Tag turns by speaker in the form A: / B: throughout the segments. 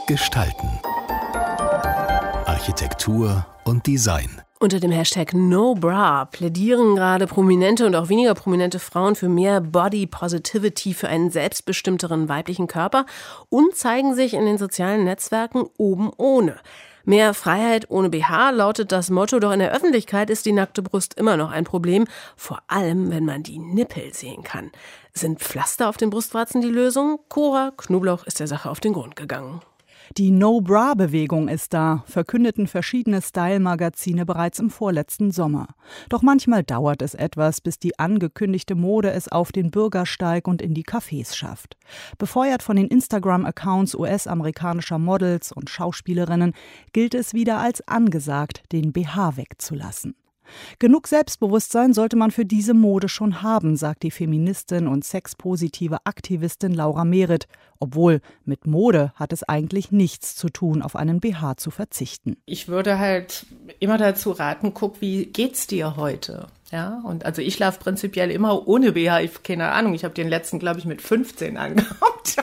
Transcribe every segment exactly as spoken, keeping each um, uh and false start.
A: Gestalten. Architektur und Design.
B: Unter dem Hashtag NoBra plädieren gerade prominente und auch weniger prominente Frauen für mehr Body Positivity, für einen selbstbestimmteren weiblichen Körper und zeigen sich in den sozialen Netzwerken oben ohne. Mehr Freiheit ohne B H lautet das Motto, doch in der Öffentlichkeit ist die nackte Brust immer noch ein Problem, vor allem wenn man die Nippel sehen kann. Sind Pflaster auf den Brustwarzen die Lösung? Cora Knobloch ist der Sache auf den Grund gegangen.
C: Die No-Bra-Bewegung ist da, verkündeten verschiedene Style-Magazine bereits im vorletzten Sommer. Doch manchmal dauert es etwas, bis die angekündigte Mode es auf den Bürgersteig und in die Cafés schafft. Befeuert von den Instagram-Accounts U S-amerikanischer Models und Schauspielerinnen gilt es wieder als angesagt, den B H wegzulassen. Genug Selbstbewusstsein sollte man für diese Mode schon haben, sagt die Feministin und sexpositive Aktivistin Laura Merit. Obwohl, mit Mode hat es eigentlich nichts zu tun, auf einen B H zu verzichten.
D: Ich würde halt immer dazu raten, guck, wie geht's dir heute? Ja, und also ich laufe prinzipiell immer ohne B H. Ich, keine Ahnung, ich habe den letzten, glaube ich, mit fünfzehn angehabt.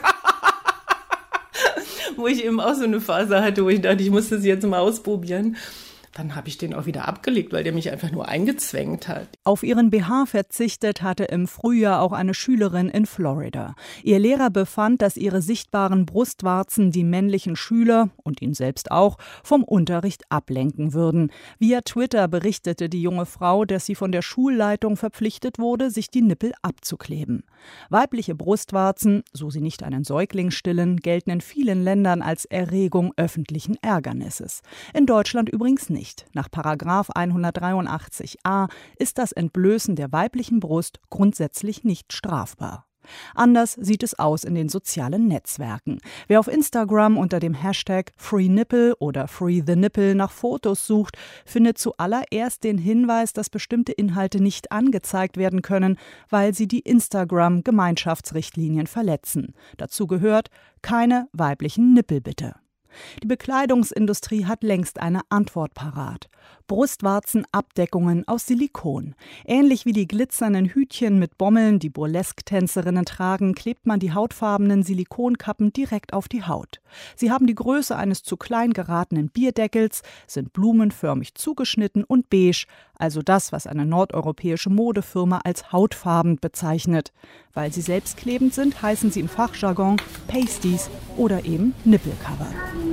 D: Wo ich eben auch so eine Phase hatte, wo ich dachte, ich muss das jetzt mal ausprobieren. Dann habe ich den auch wieder abgelegt, weil der mich einfach nur eingezwängt hat.
C: Auf ihren B H verzichtet hatte im Frühjahr auch eine Schülerin in Florida. Ihr Lehrer befand, dass ihre sichtbaren Brustwarzen die männlichen Schüler und ihn selbst auch vom Unterricht ablenken würden. Via Twitter berichtete die junge Frau, dass sie von der Schulleitung verpflichtet wurde, sich die Nippel abzukleben. Weibliche Brustwarzen, so sie nicht einen Säugling stillen, gelten in vielen Ländern als Erregung öffentlichen Ärgernisses. In Deutschland übrigens nicht. Nach Paragraph hundertdreiundachtzig a ist das Entblößen der weiblichen Brust grundsätzlich nicht strafbar. Anders sieht es aus in den sozialen Netzwerken. Wer auf Instagram unter dem Hashtag FreeNipple oder FreeTheNipple nach Fotos sucht, findet zuallererst den Hinweis, dass bestimmte Inhalte nicht angezeigt werden können, weil sie die Instagram-Gemeinschaftsrichtlinien verletzen. Dazu gehört: keine weiblichen Nippel bitte. Die Bekleidungsindustrie hat längst eine Antwort parat. Brustwarzenabdeckungen aus Silikon. Ähnlich wie die glitzernden Hütchen mit Bommeln, die Burlesque-Tänzerinnen tragen, klebt man die hautfarbenen Silikonkappen direkt auf die Haut. Sie haben die Größe eines zu klein geratenen Bierdeckels, sind blumenförmig zugeschnitten und beige, also das, was eine nordeuropäische Modefirma als hautfarben bezeichnet. Weil sie selbstklebend sind, heißen sie im Fachjargon Pasties oder eben Nippelcover.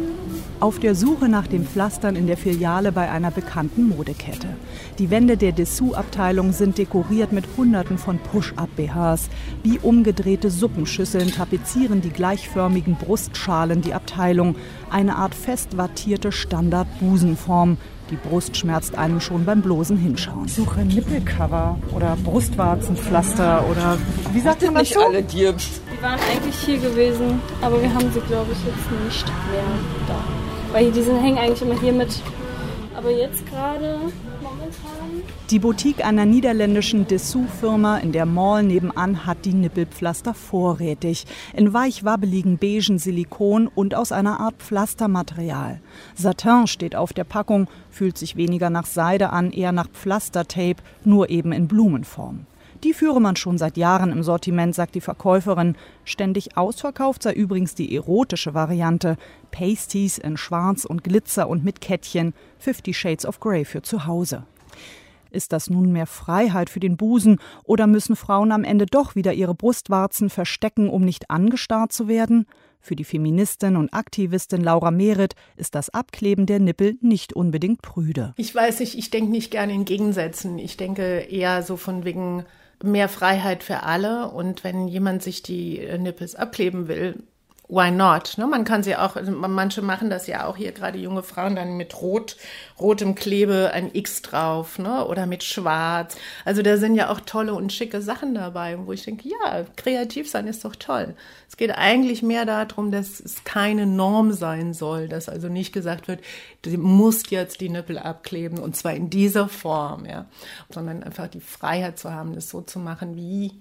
C: Auf der Suche nach den Pflastern in der Filiale bei einer bekannten Modekette. Die Wände der Dessous-Abteilung sind dekoriert mit Hunderten von Push-Up-B Hs. Wie umgedrehte Suppenschüsseln tapezieren die gleichförmigen Brustschalen die Abteilung. Eine Art fest wattierte Standard-Busenform. Die Brust schmerzt einem schon beim bloßen Hinschauen.
E: Ich suche Nippelcover oder Brustwarzenpflaster oder wie sagt man das
F: nicht
E: so?
F: alle dir.
G: Die waren eigentlich hier gewesen, aber wir haben sie, glaube ich, jetzt nicht mehr da. Weil die sind, hängen eigentlich immer hier mit. Aber jetzt gerade momentan...
C: Die Boutique einer niederländischen Dessous-Firma in der Mall nebenan hat die Nippelpflaster vorrätig. In weich-wabbeligen beigen Silikon und aus einer Art Pflastermaterial. Satin steht auf der Packung, fühlt sich weniger nach Seide an, eher nach Pflastertape, nur eben in Blumenform. Die führe man schon seit Jahren im Sortiment, sagt die Verkäuferin. Ständig ausverkauft sei übrigens die erotische Variante. Pasties in Schwarz und Glitzer und mit Kettchen. Fifty Shades of Grey für zu Hause. Ist das nun mehr Freiheit für den Busen oder müssen Frauen am Ende doch wieder ihre Brustwarzen verstecken, um nicht angestarrt zu werden? Für die Feministin und Aktivistin Laura Merit ist das Abkleben der Nippel nicht unbedingt prüde.
D: Ich weiß nicht, ich denke nicht gerne in Gegensätzen. Ich denke eher so von wegen mehr Freiheit für alle. Und wenn jemand sich die Nippels abkleben will, why not? Ne? Man kann sie auch, manche machen das ja auch hier, gerade junge Frauen, dann mit Rot, rotem Klebe ein X drauf, ne? Oder mit Schwarz. Also da sind ja auch tolle und schicke Sachen dabei, wo ich denke, ja, kreativ sein ist doch toll. Es geht eigentlich mehr darum, dass es keine Norm sein soll, dass also nicht gesagt wird, du musst jetzt die Nippel abkleben und zwar in dieser Form, ja, sondern einfach die Freiheit zu haben, das so zu machen, wie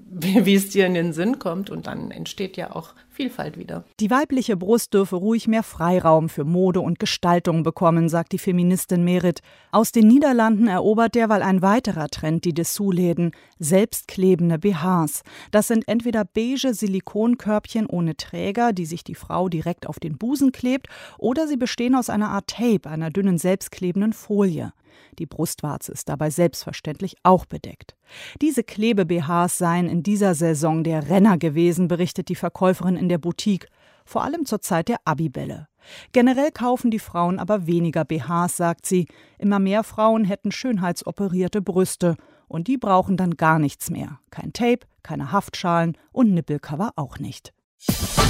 D: wie es dir in den Sinn kommt. Und dann entsteht ja auch Vielfalt wieder.
C: Die weibliche Brust dürfe ruhig mehr Freiraum für Mode und Gestaltung bekommen, sagt die Feministin Merit. Aus den Niederlanden erobert derweil ein weiterer Trend die Dessous-Läden: selbstklebende B Hs. Das sind entweder beige Silikonkörbchen ohne Träger, die sich die Frau direkt auf den Busen klebt, oder sie bestehen aus einer Art Tape, einer dünnen selbstklebenden Folie. Die Brustwarze ist dabei selbstverständlich auch bedeckt. Diese Klebe-B Hs seien in dieser Saison der Renner gewesen, berichtet die Verkäuferin in der Boutique, vor allem zur Zeit der Abibälle. Generell kaufen die Frauen aber weniger B Hs, sagt sie. Immer mehr Frauen hätten schönheitsoperierte Brüste und die brauchen dann gar nichts mehr. Kein Tape, keine Haftschalen und Nippelcover auch nicht.